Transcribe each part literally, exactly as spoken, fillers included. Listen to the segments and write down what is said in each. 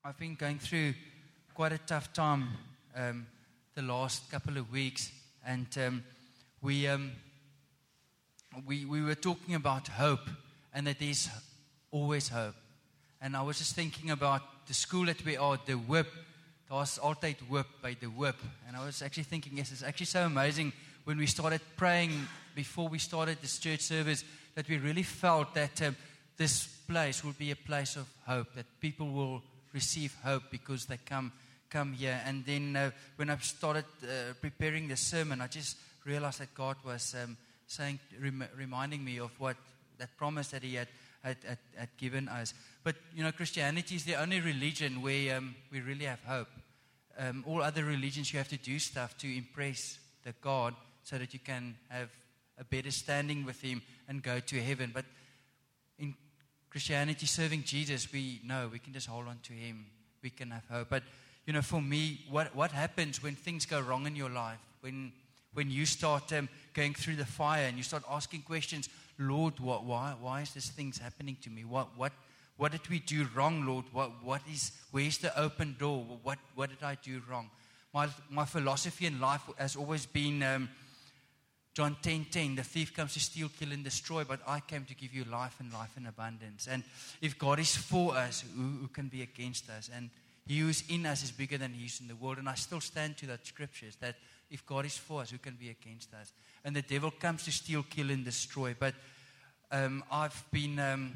I've been going through quite a tough time um, the last couple of weeks, and um, we, um, we we were talking about hope, and that there's always hope. And I was just thinking about the school that we are, the whip. Daar's altyd hoop by the whip. And I was actually thinking, yes, it's actually so amazing when we started praying before we started this church service, that we really felt that um, this place will be a place of hope, that people will receive hope because they come come here. And then uh, when I started uh, preparing the sermon, I just realized that God was um, saying, rem- reminding me of what that promise that He had had, had had given us. But you know, Christianity is the only religion where um, we really have hope. Um, all other religions, you have to do stuff to impress the God so that you can have a better standing with Him and go to heaven. But in Christianity, serving Jesus, we know we can just hold on to Him. We can have hope. But, you know, for me, what what happens when things go wrong in your life? When when you start um, going through the fire and you start asking questions, Lord, what, why why is this things happening to me? What what what did we do wrong, Lord? What what is where's the open door? What what did I do wrong? My my philosophy in life has always been um, John ten ten, the thief comes to steal, kill, and destroy, but I came to give you life and life in abundance. And if God is for us, who, who can be against us? And He who is in us is bigger than He is in the world. And I still stand to that scriptures, that if God is for us, who can be against us? And the devil comes to steal, kill, and destroy. But um, I've been, um,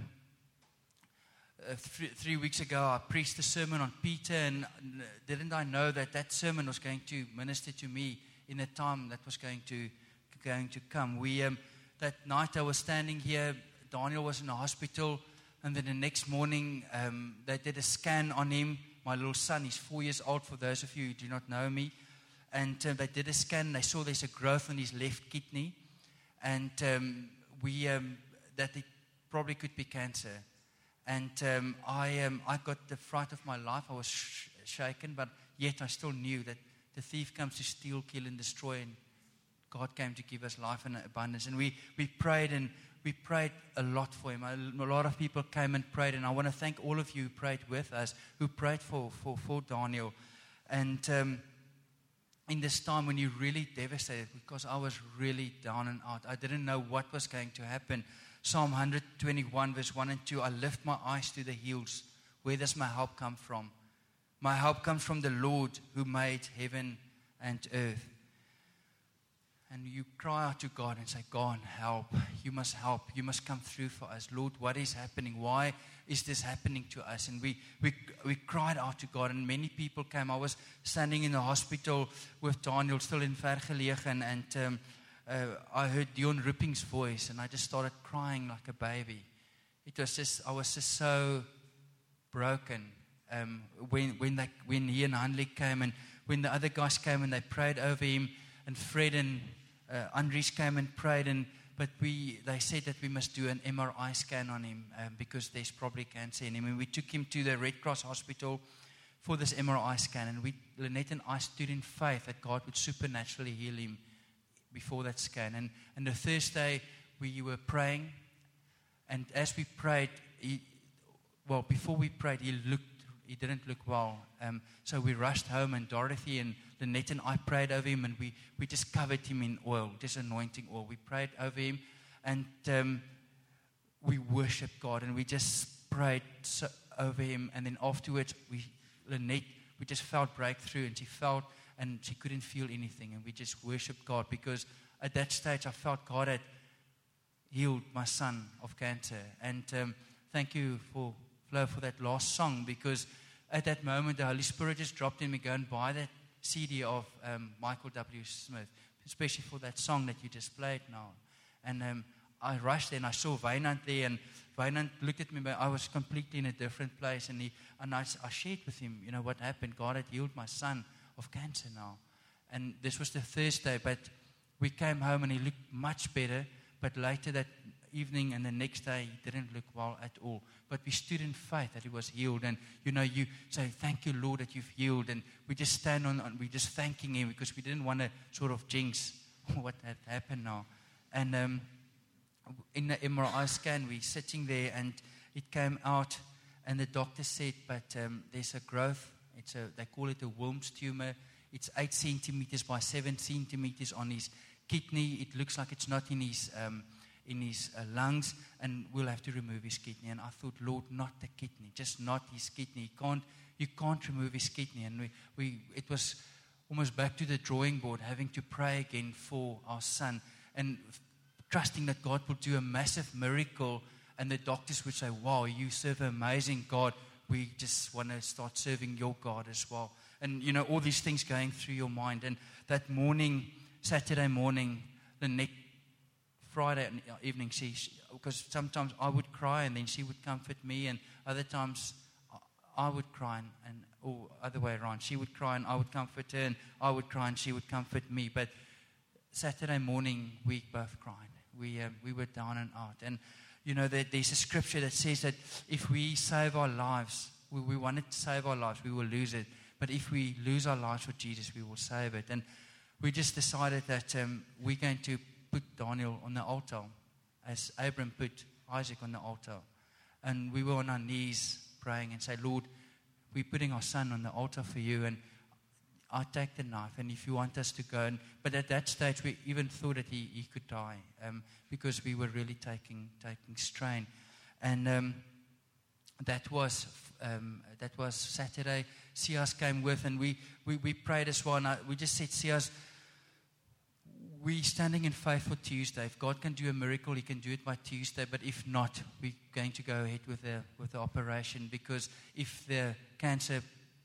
uh, th- three weeks ago, I preached a sermon on Peter, and didn't I know that that sermon was going to minister to me in a time that was going to going to come. We um, that night I was standing here, Daniel was in the hospital, and then the next morning um, they did a scan on him. My little son, he's four years old, for those of you who do not know me. And uh, they did a scan, they saw there's a growth on his left kidney, and um, we um, that it probably could be cancer. And um, I um, I got the fright of my life. I was sh- shaken, but yet I still knew that the thief comes to steal, kill, and destroy, and God came to give us life in abundance. And we, we prayed, and we prayed a lot for him. A, a lot of people came and prayed, and I want to thank all of you who prayed with us, who prayed for, for, for Daniel. And um, in this time when you're really devastated, because I was really down and out, I didn't know what was going to happen. Psalm one twenty-one, verse one and two, I lift my eyes to the hills. Where does my help come from? My help comes from the Lord who made heaven and earth. And you cry out to God and say, God, help. You must help. You must come through for us. Lord, what is happening? Why is this happening to us? And we we we cried out to God, and many people came. I was standing in the hospital with Daniel, still in Vergelegen, and um, uh, I heard Dion Ripping's voice, and I just started crying like a baby. It was just, I was just so broken um, when when they, when he and Hanley came, and when the other guys came and they prayed over him, and Fred and uh, Andries came and prayed, and but we they said that we must do an M R I scan on him um, because there's probably cancer in him. And we took him to the Red Cross Hospital for this M R I scan, and we, Lynette and I, stood in faith that God would supernaturally heal him before that scan. And and the Thursday we were praying, and as we prayed, he, well before we prayed, he looked. He didn't look well. Um, so we rushed home, and Dorothy and Lynette and I prayed over him, and we, we just covered him in oil, just anointing oil. We prayed over him, and um, we worshiped God, and we just prayed so, over him. And then afterwards, we Lynette, we just felt breakthrough, and she felt, and she couldn't feel anything. And we just worshiped God, because at that stage, I felt God had healed my son of cancer. And um, thank you for Flo for that last song, because at that moment the Holy Spirit just dropped in me, go and buy that C D of um, Michael W. Smith, especially for that song that you just played now. And um, I rushed there, and I saw Wynand there, and Wynand looked at me, but I was completely in a different place, and he and I, I shared with him, you know, what happened. God had healed my son of cancer now. And this was the Thursday, but we came home and he looked much better, but later that evening and the next day he didn't look well at all. But we stood in faith that he was healed. And you know, you say, thank you, Lord, that you've healed. And we just stand on, on we're just thanking him, because we didn't want to sort of jinx what had happened now. And um, in the M R I scan, we're sitting there, and it came out and the doctor said, but um, there's a growth. It's a, they call it a Wilms tumor. It's eight centimeters by seven centimeters on his kidney. It looks like it's not in his um, in his uh, lungs, and we'll have to remove his kidney. And I thought, Lord, not the kidney, just not his kidney. You can't, you can't remove his kidney. And we, we, it was almost back to the drawing board, having to pray again for our son, and trusting that God will do a massive miracle. And the doctors would say, wow, you serve an amazing God. We just want to start serving your God as well. And, you know, all these things going through your mind. And that morning, Saturday morning, the next Friday evening, she, she, because sometimes I would cry and then she would comfort me, and other times I would cry and, and or other way around. She would cry and I would comfort her, and I would cry and she would comfort me. But Saturday morning, we both cried. We um, we were down and out. And, you know, there, there's a scripture that says that if we save our lives, we, we wanted to save our lives, we will lose it. But if we lose our lives for Jesus, we will save it. And we just decided that um, we're going to put Daniel on the altar, as Abram put Isaac on the altar. And we were on our knees praying and say, Lord, we're putting our son on the altar for you, and I take the knife, and if you want us to go. And, but at that stage, we even thought that he, he could die um, because we were really taking taking strain. And um, that was um, that was Saturday. Sias came with, and we, we, we prayed as well. And I, we just said, Sias, we're standing in faith for Tuesday. If God can do a miracle, He can do it by Tuesday. But if not, we're going to go ahead with the with the operation, because if the cancer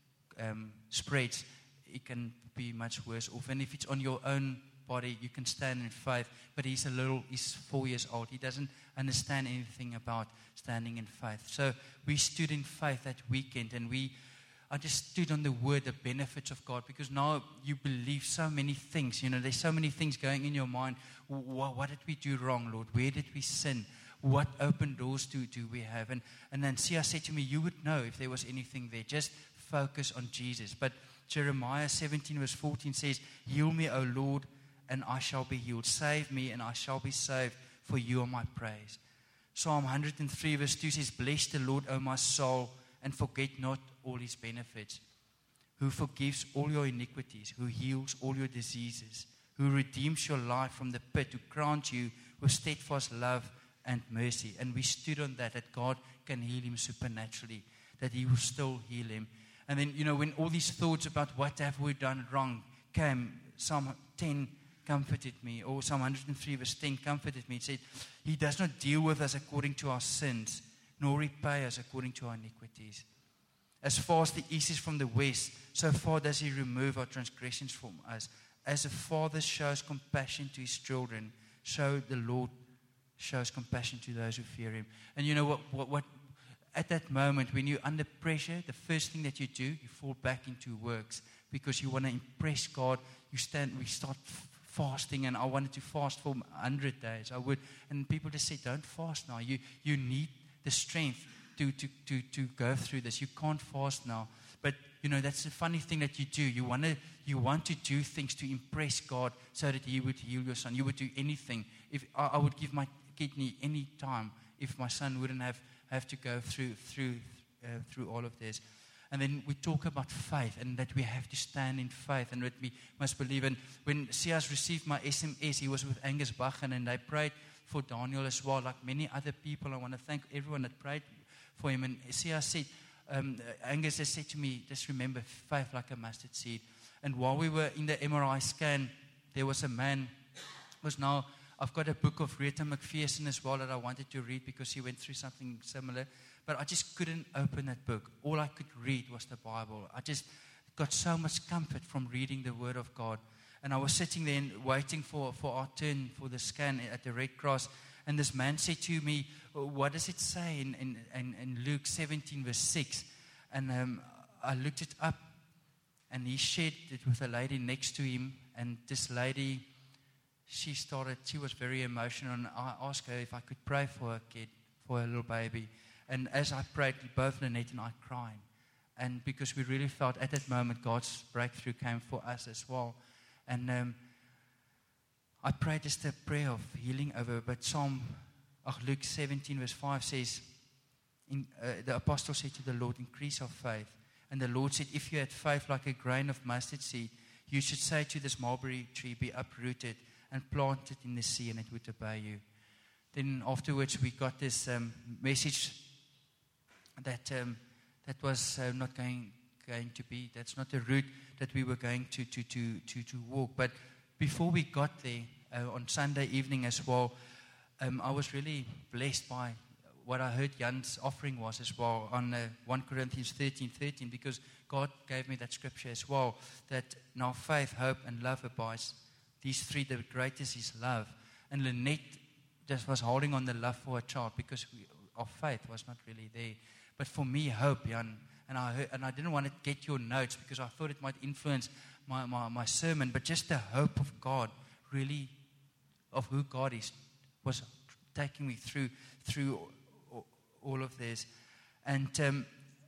um, spreads, it can be much worse off. And if it's on your own body, you can stand in faith. But he's a little, he's four years old. He doesn't understand anything about standing in faith. So we stood in faith that weekend, and we, I just stood on the word, the benefits of God, because now you believe so many things. You know, there's so many things going in your mind. What, what did we do wrong, Lord? Where did we sin? What open doors do, do we have? And, and then Sia said to me, you would know if there was anything there. Just focus on Jesus. But Jeremiah seventeen verse fourteen says, heal me, O Lord, and I shall be healed. Save me, and I shall be saved, for you are my praise. Psalm one hundred three verse two says, bless the Lord, O my soul, and forget not all His benefits, who forgives all your iniquities, who heals all your diseases, who redeems your life from the pit, who crowns you with steadfast love and mercy. And we stood on that, that God can heal him supernaturally, that He will still heal him. And then, you know, when all these thoughts about what have we done wrong came, Psalm ten comforted me, or Psalm one hundred three verse ten comforted me. It said, He does not deal with us according to our sins, nor repay us according to our iniquities. As far as the east is from the west, so far does He remove our transgressions from us. As a father shows compassion to his children, so the Lord shows compassion to those who fear Him. And you know what, what, what at that moment, when you're under pressure, the first thing that you do, you fall back into works, because you want to impress God. You stand, we start f- fasting, and I wanted to fast for one hundred days. I would, and people just said, don't fast now. You you need the strength to, to, to, to go through this. You can't fast now. But, you know, that's the funny thing that you do. You want to you want to do things to impress God so that He would heal your son. You would do anything. If I, I would give my kidney any time if my son wouldn't have, have to go through through uh, through all of this. And then we talk about faith, and that we have to stand in faith, and that we must believe. And when Sias received my S M S, he was with Angus Bachen, and they prayed for Daniel as well, like many other people. I want to thank everyone that prayed for him. And Sias said, um, Angus has said to me, just remember, faith like a mustard seed. And while we were in the M R I scan, there was a man, was now, I've got a book of Rita McPherson as well that I wanted to read, because he went through something similar. But I just couldn't open that book. All I could read was the Bible. I just got so much comfort from reading the Word of God. And I was sitting there and waiting for, for our turn for the scan at the Red Cross. And this man said to me, what does it say in, in, in, in Luke seventeen verse six? And um, I looked it up, and he shared it with a lady next to him. And this lady, she started, she was very emotional. And I asked her if I could pray for her kid, for her little baby. And as I prayed, both Lynette and I cried. And because we really felt at that moment God's breakthrough came for us as well. And um, I prayed just a prayer of healing over her. But Psalm, oh, Luke seventeen verse five says, in, uh, the apostle said to the Lord, increase our faith. And the Lord said, if you had faith like a grain of mustard seed, you should say to this mulberry tree, be uprooted and planted in the sea, and it would obey you. Then afterwards we got this um, message that um, that was uh, not going going to be, that's not the route that we were going to to to to, to walk. But before we got there, uh, on Sunday evening as well, um, I was really blessed by what I heard Jan's offering was as well on uh, First Corinthians thirteen thirteen, because God gave me that scripture as well, that now faith, hope, and love abides. These three, the greatest is love. And Lynette just was holding on the love for her child because we, our faith was not really there. But for me, hope, Jan, and I heard, and I didn't want to get your notes because I thought it might influence my, my, my sermon, but just the hope of God, really, of who God is, was taking me through through all of this. And um,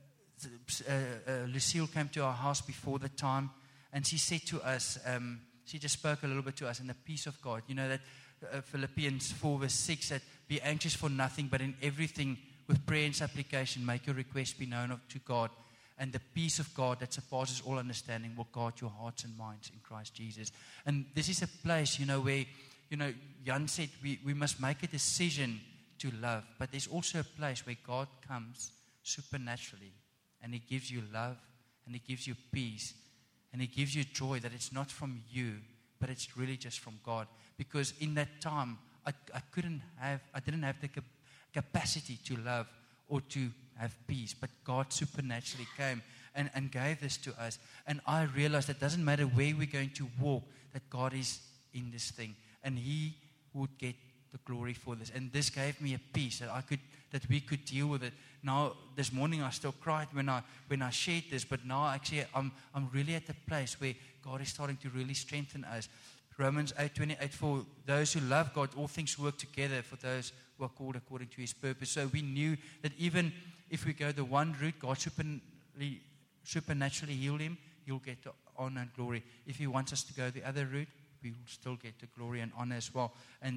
uh, uh, Lucille came to our house before the time, and she said to us, um, she just spoke a little bit to us, and the peace of God, you know, that uh, Philippians four verse six, that be anxious for nothing, but in everything with prayer and supplication, make your request be known of, to God, and the peace of God that surpasses all understanding will guard your hearts and minds in Christ Jesus. And this is a place, you know, where, you know, Jan said we, we must make a decision to love, but there's also a place where God comes supernaturally, and He gives you love, and He gives you peace, and He gives you joy that it's not from you, but it's really just from God. Because in that time, I, I couldn't have, I didn't have the cap- capacity to love or to have peace, but God supernaturally came and, and gave this to us. And I realized that it doesn't matter where we're going to walk, that God is in this thing, and He would get the glory for this. And this gave me a peace that I could, that we could deal with it. Now, this morning I still cried when I when I shared this, but now actually I'm I'm really at the place where God is starting to really strengthen us. Romans eight twenty-eight, for those who love God, all things work together for those who are called according to His purpose. So we knew that even if we go the one route, God supernaturally, supernaturally heal him, He'll get the honor and glory. If He wants us to go the other route, we will still get the glory and honor as well. And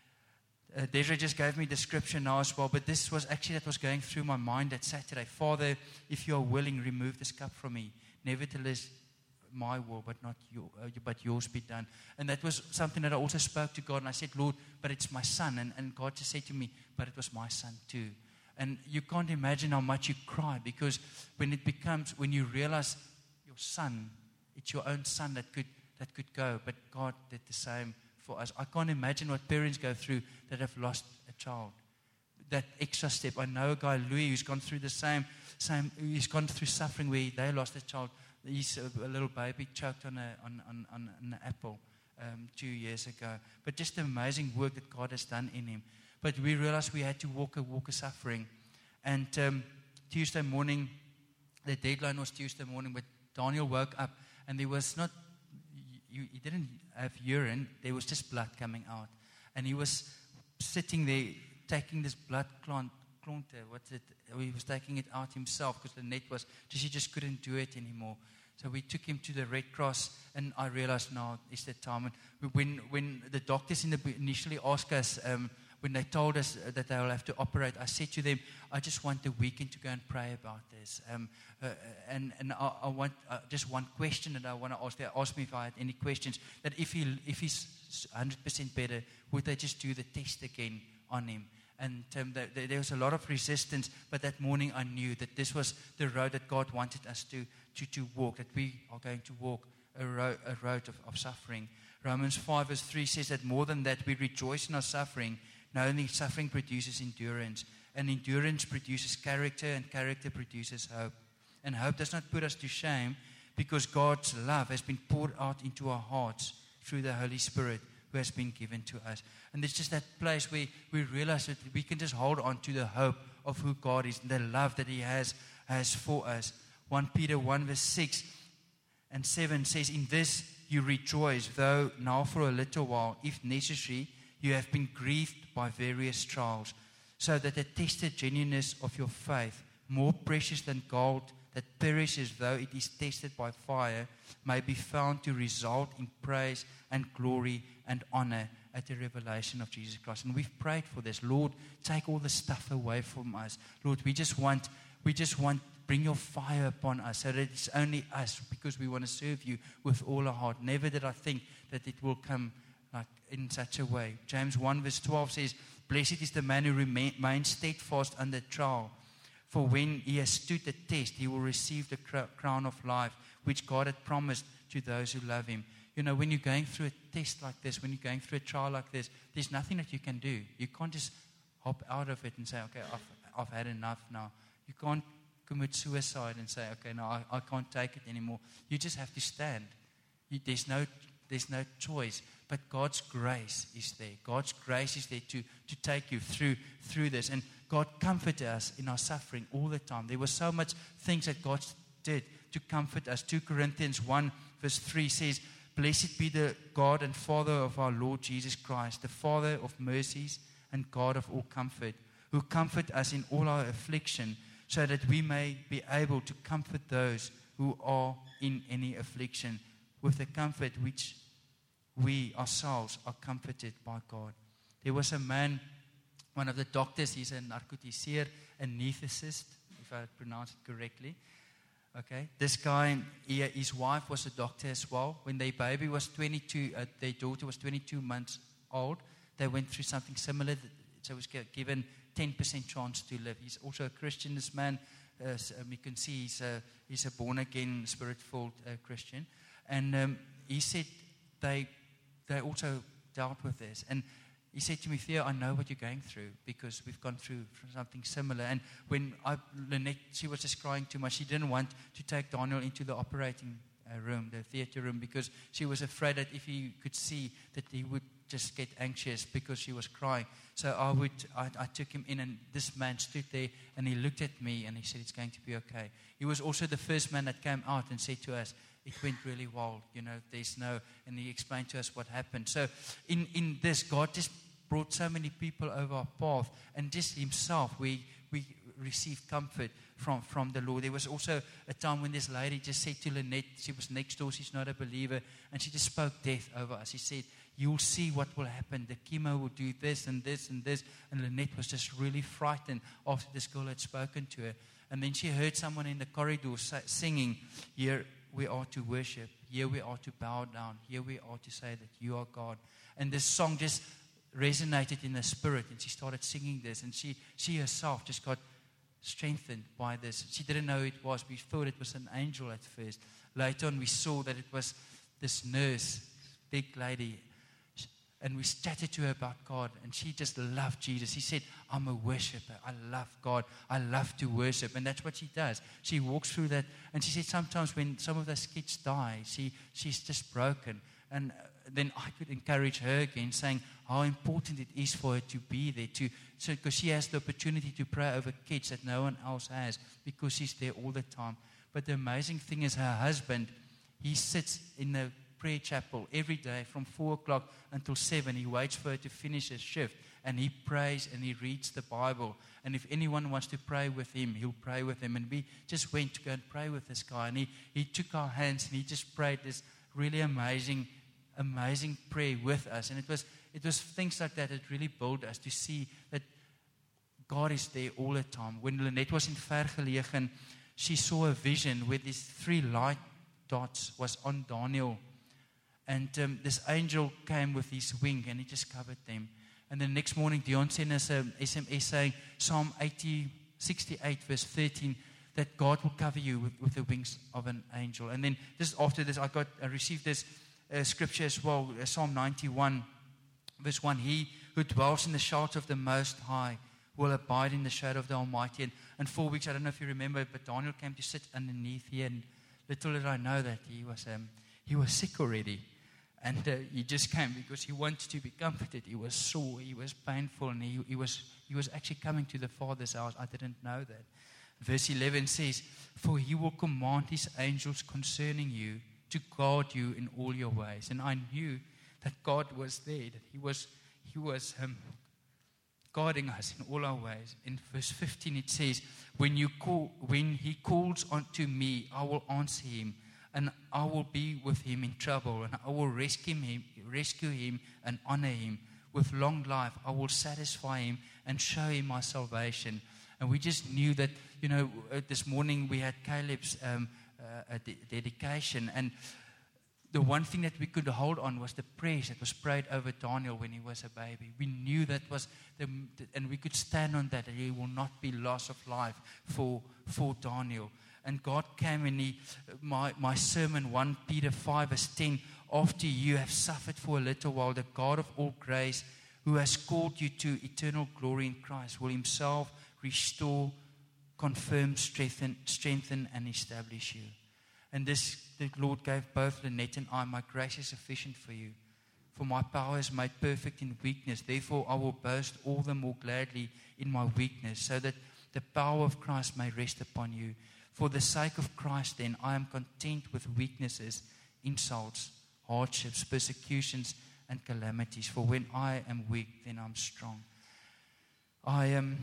Uh, Desiree just gave me the scripture now as well, but this was actually that was going through my mind that Saturday. Father, if you are willing, remove this cup from me. Nevertheless, my will, but not your, uh, but yours be done. And that was something that I also spoke to God, and I said, Lord, but it's my son. And, and God just said to me, but it was my son too. And you can't imagine how much you cry, because when it becomes, when you realize your son, it's your own son that could that could go, but God did the same for us. I can't imagine what parents go through that have lost a child. That extra step. I know a guy, Louis, who's gone through the same, same. He's gone through suffering where they lost a child. He's a, a little baby choked on a on on, on an apple um, two years ago. But just the amazing work that God has done in him. But we realized we had to walk a walk of suffering. And um, Tuesday morning, the deadline was Tuesday morning, but Daniel woke up and there was not. You, he didn't have urine, there was just blood coming out. And he was sitting there taking this blood clont, clonter, what's it? He was taking it out himself because the net was, just, he just couldn't do it anymore. So we took him to the Red Cross, and I realized now is the time. And when, when the doctors in the, initially asked us, um, when they told us that they will have to operate, I said to them, I just want the weekend to go and pray about this. Um, uh, and and I, I want uh, just one question that I want to ask. They asked me if I had any questions. That if he if he's one hundred percent better, would they just do the test again on him? And um, the, the, there was a lot of resistance. But that morning I knew that this was the road that God wanted us to to, to walk. That we are going to walk a road, a road of, of suffering. Romans five verse three says that more than that, we rejoice in our suffering, knowing suffering produces endurance, and endurance produces character, and character produces hope. And hope does not put us to shame, because God's love has been poured out into our hearts through the Holy Spirit who has been given to us. And it's just that place where we realize that we can just hold on to the hope of who God is, and the love that He has, has for us. First Peter one verse six and seven says, in this you rejoice, though now for a little while, if necessary, you have been grieved by various trials, so that the tested genuineness of your faith, more precious than gold that perishes though it is tested by fire may be found to result in praise and glory and honor at the revelation of Jesus Christ. And we've prayed for this. Lord, take all the stuff away from us. Lord, we just want, we just want, bring your fire upon us so that it's only us, because we want to serve you with all our heart. Never did I think that it will come like in such a way. James one verse twelve says, blessed is the man who remains steadfast under trial. For when he has stood the test, he will receive the crown of life, which God had promised to those who love him. You know, when you're going through a test like this, when you're going through a trial like this, there's nothing that you can do. You can't just hop out of it and say, okay, I've, I've had enough now. You can't commit suicide and say, okay, no, I, I can't take it anymore. You just have to stand. You, there's no there's no choice. But God's grace is there. God's grace is there to, to take you through through this. And God comforted us in our suffering all the time. There were so much things that God did to comfort us. Second Corinthians one verse three says, blessed be the God and Father of our Lord Jesus Christ, the Father of mercies and God of all comfort, who comfort us in all our affliction, so that we may be able to comfort those who are in any affliction with the comfort which we ourselves are comforted by God. There was a man, one of the doctors, he's a narcotiseer, anesthetist, if I pronounce it correctly. Okay, this guy, he, his wife was a doctor as well. When their baby was twenty-two, uh, their daughter was twenty-two months old, they went through something similar. So he was given ten percent chance to live. He's also a Christian, this man. Uh, so, um, you can see he's a, he's a born-again, spirit-filled uh, Christian. And um, he said they they also dealt with this. And he said to me, Theo, I know what you're going through because we've gone through something similar. And when I, Lynette, she was just crying too much. She didn't want to take Daniel into the operating uh, room, the theater room, because she was afraid that if he could see that he would just get anxious because she was crying. So I would, I, I took him in, and this man stood there and he looked at me and he said, it's going to be okay. He was also the first man that came out and said to us, it went really well, you know, there's no, and he explained to us what happened. So in, in this, God just brought so many people over our path, and just himself, we we received comfort from, from the Lord. There was also a time when this lady just said to Lynette, she was next door, she's not a believer, and she just spoke death over us. She said, you'll see what will happen. The chemo will do this and this and this. And Lynette was just really frightened after this girl had spoken to her. And then she heard someone in the corridor singing, here we are to worship. Here we are to bow down. Here we are to say that you are God. And this song just resonated in her spirit, and she started singing this. And she, she herself just got strengthened by this. She didn't know who it was. We thought it was an angel at first. Later on, we saw that it was this nurse, big lady. And we chatted to her about God, and she just loved Jesus. She said, I'm a worshiper. I love God. I love to worship. And that's what she does. She walks through that. And she said sometimes when some of those kids die, she, she's just broken. And then I could encourage her again, saying how important it is for her to be there. To, so, because she has the opportunity to pray over kids that no one else has, because she's there all the time. But the amazing thing is her husband, he sits in the prayer chapel every day from four o'clock until seven. He waits for her to finish his shift, and he prays and he reads the Bible. And if anyone wants to pray with him, he'll pray with him. And we just went to go and pray with this guy, and he, he took our hands and he just prayed this really amazing, amazing prayer with us. And it was it was things like that that really built us to see that God is there all the time. When Lynette was in Vergelegen, she saw a vision where these three light dots was on Daniel. And um, this angel came with his wing, and he just covered them. And the next morning, Dion sent us an S M S saying, Psalm eighty, sixty-eight, verse thirteen, that God will cover you with, with the wings of an angel. And then just after this, I got I received this uh, scripture as well, uh, Psalm ninety-one, verse one. He who dwells in the shelter of the Most High will abide in the shadow of the Almighty. And, and four weeks, I don't know if you remember, but Daniel came to sit underneath here, and little did I know that he was um, he was sick already. And uh, he just came because he wanted to be comforted. He was sore, he was painful, and he, he was he was actually coming to the Father's house. I didn't know that. Verse eleven says, for he will command his angels concerning you to guard you in all your ways. And I knew that God was there, that he was he was um, guarding us in all our ways. In verse fifteen it says, when you call, when he calls unto me, I will answer him, and I will be with him in trouble, and I will rescue him, rescue him and honor him. With long life I will satisfy him and show him my salvation. And we just knew that, you know, this morning we had Caleb's um, uh, de- dedication, and the one thing that we could hold on was the prayers that was prayed over Daniel when he was a baby. We knew that was, the, and we could stand on that, that he will not be loss of life for for Daniel. And God came and he, my, my sermon, First Peter five verse ten, after you have suffered for a little while, the God of all grace, who has called you to eternal glory in Christ, will himself restore, confirm, strengthen, strengthen and establish you. And this, the Lord gave both Lynette and I, my grace is sufficient for you. For my power is made perfect in weakness. Therefore I will boast all the more gladly in my weakness, so that the power of Christ may rest upon you. For the sake of Christ then, I am content with weaknesses, insults, hardships, persecutions, and calamities. For when I am weak, then I'm strong. I am.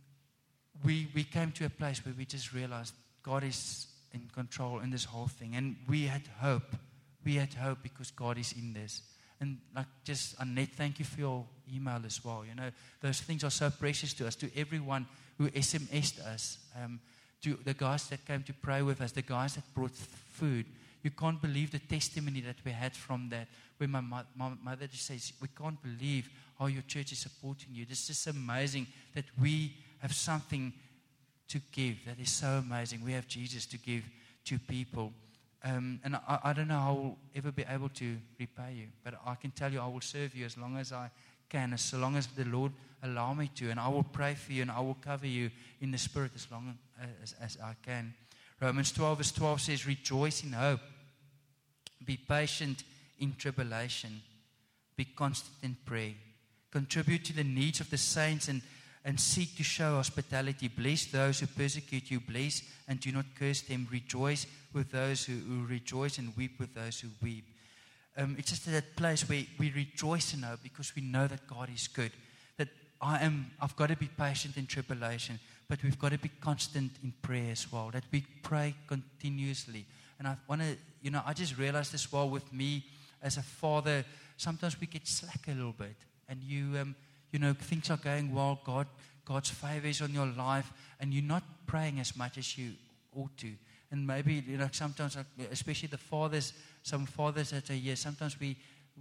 We we came to a place where we just realized God is in control in this whole thing, and we had hope. We had hope because God is in this. And like just Annette, thank you for your email as well. You know, those things are so precious to us. To everyone who S M S'd us, um, to the guys that came to pray with us, the guys that brought food. You can't believe the testimony that we had from that. Where my, mo- my mother just says, we can't believe how your church is supporting you. It's just amazing that we have something to give. That is so amazing. We have Jesus to give to people. Um, and I, I don't know how I will ever be able to repay you. But I can tell you I will serve you as long as I can, as long as the Lord allow me to. And I will pray for you and I will cover you in the Spirit as long as, as I can. Romans twelve verse twelve says, rejoice in hope. Be patient in tribulation. Be constant in prayer. Contribute to the needs of the saints and, and seek to show hospitality. Bless those who persecute you. Bless and do not curse them. Rejoice with those who, who rejoice and weep with those who weep. Um, it's just that place where we rejoice in hope because we know that God is good. That I am, I've got to be patient in tribulation, but we've got to be constant in prayer as well. That we pray continuously. And I want to, you know, I just realized as well with me as a father, sometimes we get slack a little bit. And you, um, you know, things are going well. God, God's favor is on your life, and you're not praying as much as you ought to. And maybe, you know, sometimes, especially the fathers, some fathers that are here, sometimes we,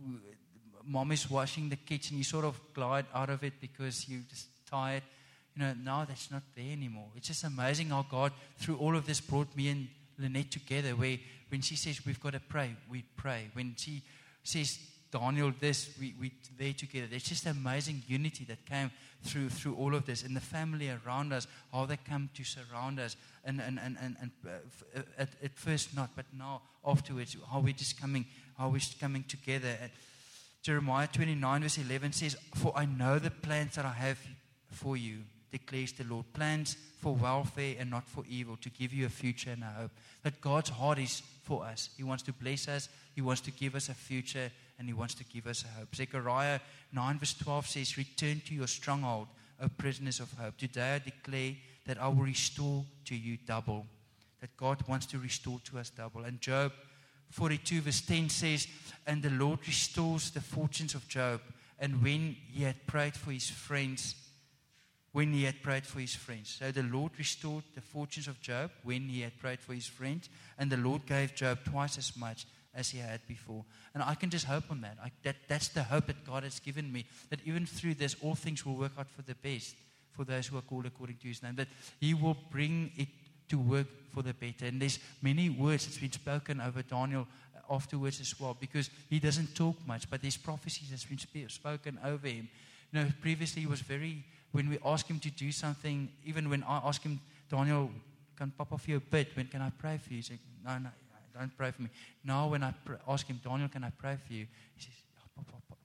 mom is washing the kids, and you sort of glide out of it because you're just tired. You know, now that's not there anymore. It's just amazing how God, through all of this, brought me and Lynette together, where when she says we've got to pray, we pray. When she says, Daniel, this, we, we there together. There's just amazing unity that came through through all of this. And the family around us, how they come to surround us. And and, and, and, and uh, at, at first not, but now afterwards, how we're just coming, how we're coming together. And Jeremiah twenty-nine verse eleven says, for I know the plans that I have for you, declares the Lord. Plans for welfare and not for evil, to give you a future and a hope. That God's heart is for us. He wants to bless us. He wants to give us a future, and He wants to give us a hope. Zechariah nine verse twelve says, return to your stronghold, O prisoners of hope. Today I declare that I will restore to you double. That God wants to restore to us double. And Job forty-two verse ten says, and the Lord restores the fortunes of Job. And when he had prayed for his friends, when he had prayed for his friends. So the Lord restored the fortunes of Job when he had prayed for his friends. And the Lord gave Job twice as much as he had before. And I can just hope on that. I, that that's the hope that God has given me. That even through this, all things will work out for the best for those who are called according to His name. That He will bring it to work for the better. And there's many words that's been spoken over Daniel afterwards as well. Because he doesn't talk much, but there's prophecies that's been sp- spoken over him. You know, previously he was very... When we ask him to do something, even when I ask him, Daniel, can Papa for you a bit? When can I pray for you? He said, no, no, don't pray for me. Now when I pr- ask him, Daniel, can I pray for you? He says, oh, Papa,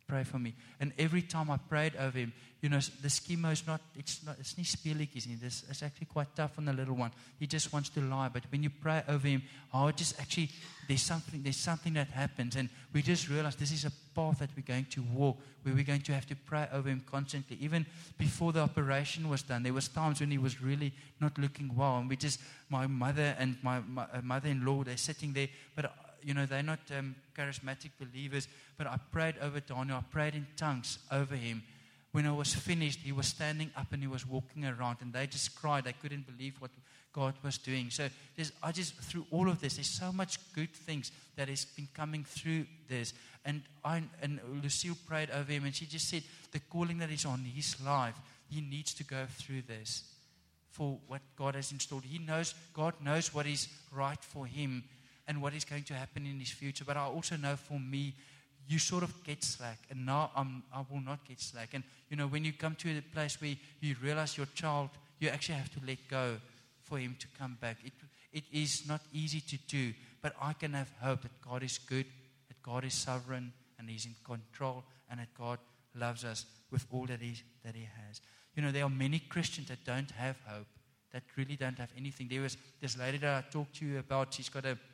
pray for me. And every time I prayed over him, you know, the chemo is not, it's not, it's not speerlijk, isn't it? It's, it's actually quite tough on the little one. He just wants to lie. But when you pray over him, oh, it just actually, there's something, there's something that happens. And we just realize this is a path that we're going to walk, where we're going to have to pray over him constantly. Even before the operation was done, there was times when he was really not looking well. And we just, my mother and my, my uh, mother-in-law, they're sitting there, but you know, they're not um, charismatic believers, but I prayed over Daniel. I prayed in tongues over him. When I was finished, he was standing up and he was walking around, and they just cried. They couldn't believe what God was doing. So there's, I just, through all of this, there's so much good things that has been coming through this. And I and Lucille prayed over him, and she just said, the calling that is on his life, he needs to go through this for what God has installed. He knows, God knows what is right for him and what is going to happen in his future. But I also know for me, you sort of get slack. And now I'm, I will not get slack. And, you know, when you come to a place where you realize your child, you actually have to let go for him to come back. It, it is not easy to do. But I can have hope that God is good, that God is sovereign, and he's in control, and that God loves us with all that he, that he has. You know, there are many Christians that don't have hope, that really don't have anything. There was this lady that I talked to you about. She's got a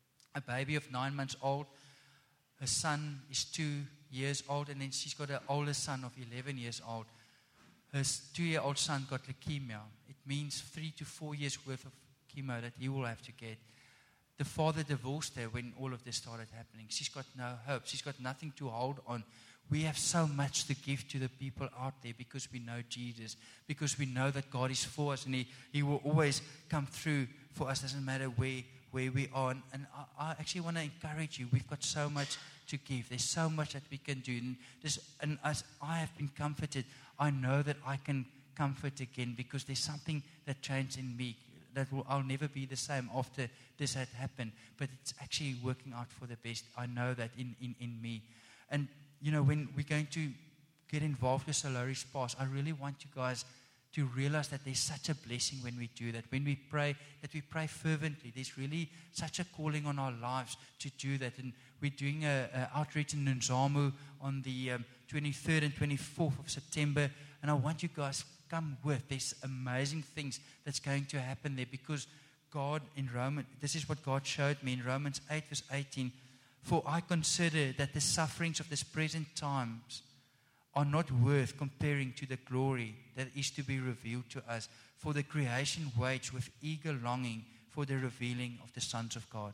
a baby of nine months old. Her son is two years old, and then she's got an older son of eleven years old. Her two-year-old son got leukemia. It means three to four years worth of chemo that he will have to get. The father divorced her when all of this started happening. She's got no hope. She's got nothing to hold on. We have so much to give to the people out there because we know Jesus, because we know that God is for us, and He, he will always come through for us. Doesn't matter where where we are. And, and I, I actually want to encourage you. We've got so much to give. There's so much that we can do. And, this, and as I have been comforted, I know that I can comfort again, because there's something that changed in me that will, I'll never be the same after this had happened. But it's actually working out for the best. I know that in, in, in me. And, you know, when we're going to get involved with Solaris Pass, I really want you guys to realize that there's such a blessing when we do that. When we pray, that we pray fervently. There's really such a calling on our lives to do that. And we're doing an outreach in Nzamu on the um, twenty-third and twenty-fourth of September. And I want you guys to come with. There's amazing things that's going to happen there, because God in Romans, this is what God showed me in Romans eight verse eighteen. For I consider that the sufferings of this present times are not worth comparing to the glory that is to be revealed to us. For the creation waits with eager longing for the revealing of the sons of God.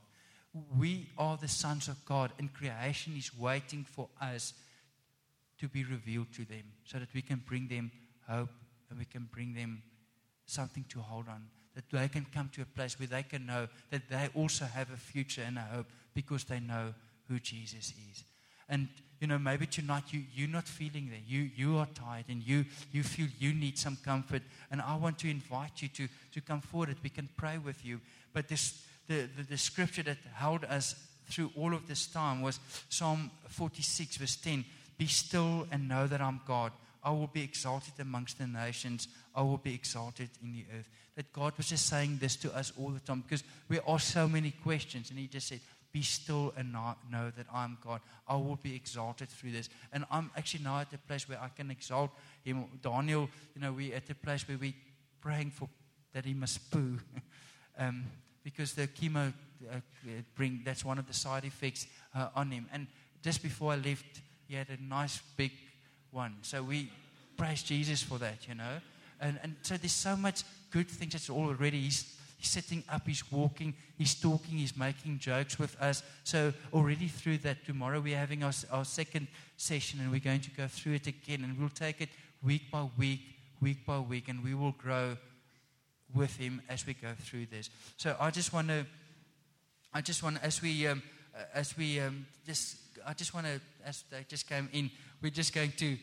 We are the sons of God, and creation is waiting for us to be revealed to them, so that we can bring them hope, and we can bring them something to hold on, that they can come to a place where they can know that they also have a future and a hope, because they know who Jesus is. And you know, maybe tonight you, you're not feeling there. You you are tired, and you, you feel you need some comfort. And I want to invite you to, to come forward, that we can pray with you. But this the, the, the scripture that held us through all of this time was Psalm forty-six, verse ten. Be still and know that I'm God. I will be exalted amongst the nations. I will be exalted in the earth. That God was just saying this to us all the time, because we ask so many questions. And He just said, be still and know that I'm God. I will be exalted through this. And I'm actually now at the place where I can exalt Him. Daniel, you know, we're at the place where we're praying for that he must poo. um, because the chemo uh, bring, that's one of the side effects uh, on him. And just before I left, he had a nice big one. So we praise Jesus for that, you know. And, and so there's so much good things that's already. He's He's sitting up, he's walking, he's talking, he's making jokes with us. So already through that, tomorrow we're having our, our second session, and we're going to go through it again. And we'll take it week by week, week by week, and we will grow with him as we go through this. So I just want to, I just want, as we, um, as we um, just, I just want to, as they just came in, we're just going to,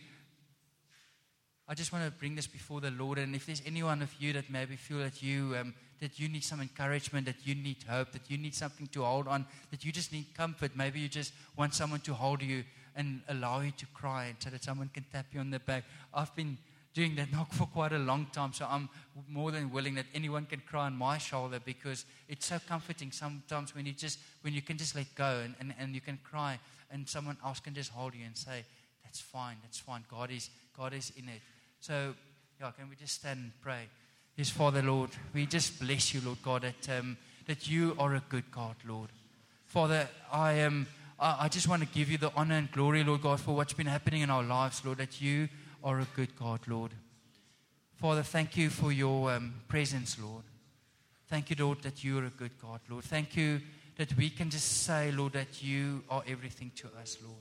I just want to bring this before the Lord. And if there's any one of you that maybe feel that you um, that you need some encouragement, that you need hope, that you need something to hold on, that you just need comfort, maybe you just want someone to hold you and allow you to cry, so that someone can tap you on the back. I've been doing that now for quite a long time, so I'm more than willing that anyone can cry on my shoulder, because it's so comforting sometimes when you just when you can just let go and, and, and you can cry, and someone else can just hold you and say, That's fine. That's fine. God is, God is in it. So, yeah, can we just stand and pray? Yes, Father, Lord, we just bless you, Lord God, that um, that you are a good God, Lord. Father, I am. I, I just want to give you the honor and glory, Lord God, for what's been happening in our lives, Lord, that you are a good God, Lord. Father, thank you for your um, presence, Lord. Thank you, Lord, that you are a good God, Lord. Thank you that we can just say, Lord, that you are everything to us, Lord.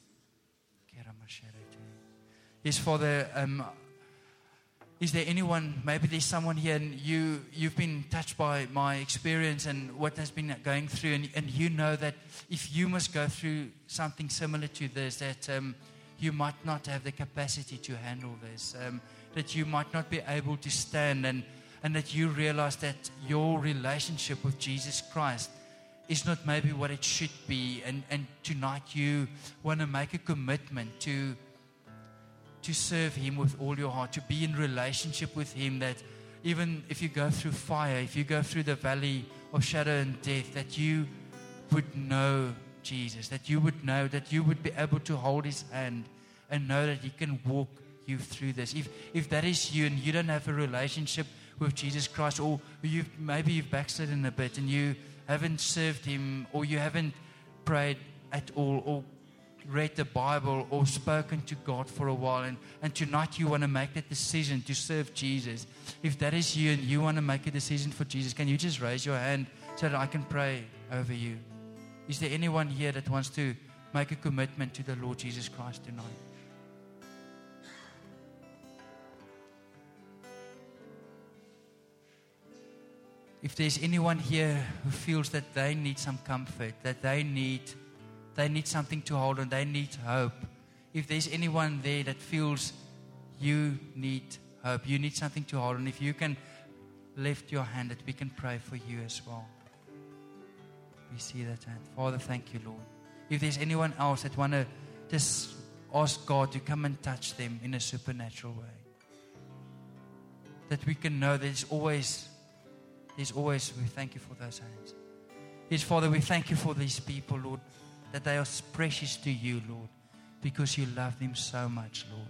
Yes, Father, um, is there anyone, maybe there's someone here and you, you've been touched by my experience and what has been going through, and, and you know that if you must go through something similar to this, that um, you might not have the capacity to handle this, um, that you might not be able to stand, and, and that you realize that your relationship with Jesus Christ is not maybe what it should be, and, and tonight you want to make a commitment to to serve Him with all your heart, to be in relationship with Him, that even if you go through fire, if you go through the valley of shadow and death, that you would know Jesus, that you would know, that you would be able to hold His hand and know that He can walk you through this. If if that is you and you don't have a relationship with Jesus Christ, or you've, maybe you've backslidden a bit and you haven't served Him, or you haven't prayed at all, or read the Bible, or spoken to God for a while, and, and tonight you want to make that decision to serve Jesus. If that is you and you want to make a decision for Jesus, can you just raise your hand so that I can pray over you? Is there anyone here that wants to make a commitment to the Lord Jesus Christ tonight? If there's anyone here who feels that they need some comfort, that they need They need something to hold on. They need hope. If there's anyone there that feels you need hope, you need something to hold on, if you can lift your hand, that we can pray for you as well. We see that hand. Father, thank you, Lord. If there's anyone else that want to just ask God to come and touch them in a supernatural way, that we can know there's always, there's always, we thank you for those hands. Yes, Father, we thank you for these people, Lord, that they are precious to you, Lord, because you love them so much, Lord.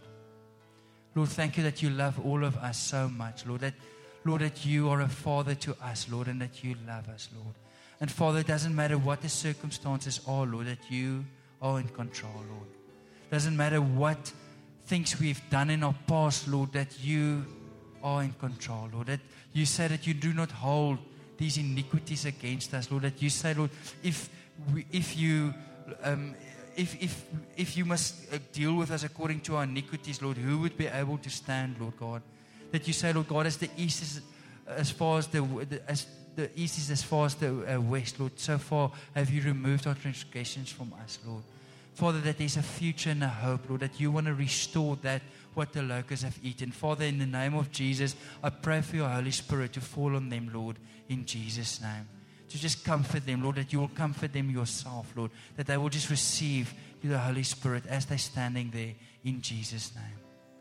Lord, thank you that you love all of us so much, Lord. That, Lord, that you are a Father to us, Lord, and that you love us, Lord. And Father, it doesn't matter what the circumstances are, Lord, that you are in control, Lord. It doesn't matter what things we've done in our past, Lord, that you are in control, Lord. That you say that you do not hold these iniquities against us, Lord. That you say, Lord, if we, if you Um, if if if you must uh, deal with us according to our iniquities, Lord, who would be able to stand, Lord God? That you say, Lord God, as the east is as far as the, the as the east is as far as the uh, west, Lord, so far have you removed our transgressions from us, Lord. Father, that there's a future and a hope, Lord, that you want to restore that what the locusts have eaten. Father, in the name of Jesus, I pray for your Holy Spirit to fall on them, Lord, in Jesus' name. To just comfort them, Lord, that you will comfort them yourself, Lord, that they will just receive the Holy Spirit as they're standing there in Jesus' name.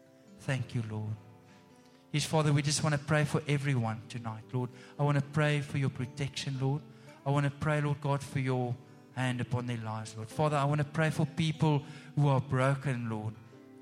Thank you, Lord. Yes, Father, we just want to pray for everyone tonight, Lord. I want to pray for your protection, Lord. I want to pray, Lord God, for your hand upon their lives, Lord. Father, I want to pray for people who are broken, Lord,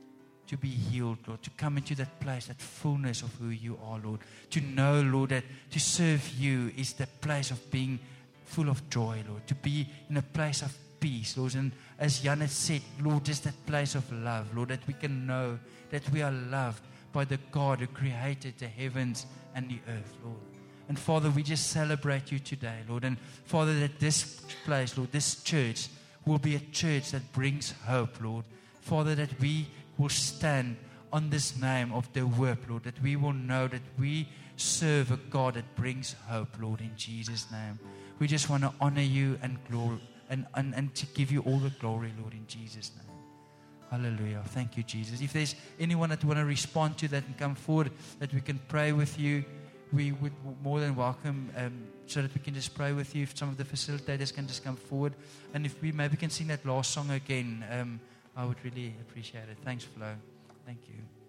to be healed, Lord, to come into that place, that fullness of who you are, Lord. To know, Lord, that to serve you is the place of being full of joy, Lord. To be in a place of peace, Lord. And as Jan has said, Lord, just that place of love, Lord, that we can know that we are loved by the God who created the heavens and the earth, Lord. And Father, we just celebrate you today, Lord. And Father, that this place, Lord, this church will be a church that brings hope, Lord. Father, that we will stand on this name of the word, Lord, that we will know that we serve a God that brings hope, Lord, in Jesus' name. We just want to honor you and glory and, and, and to give you all the glory, Lord, in Jesus' name. Hallelujah. Thank you, Jesus. If there's anyone that want to respond to that and come forward, that we can pray with you, we would more than welcome um, so that we can just pray with you. If some of the facilitators can just come forward. And if we maybe can sing that last song again, um, I would really appreciate it. Thanks, Flo. Thank you.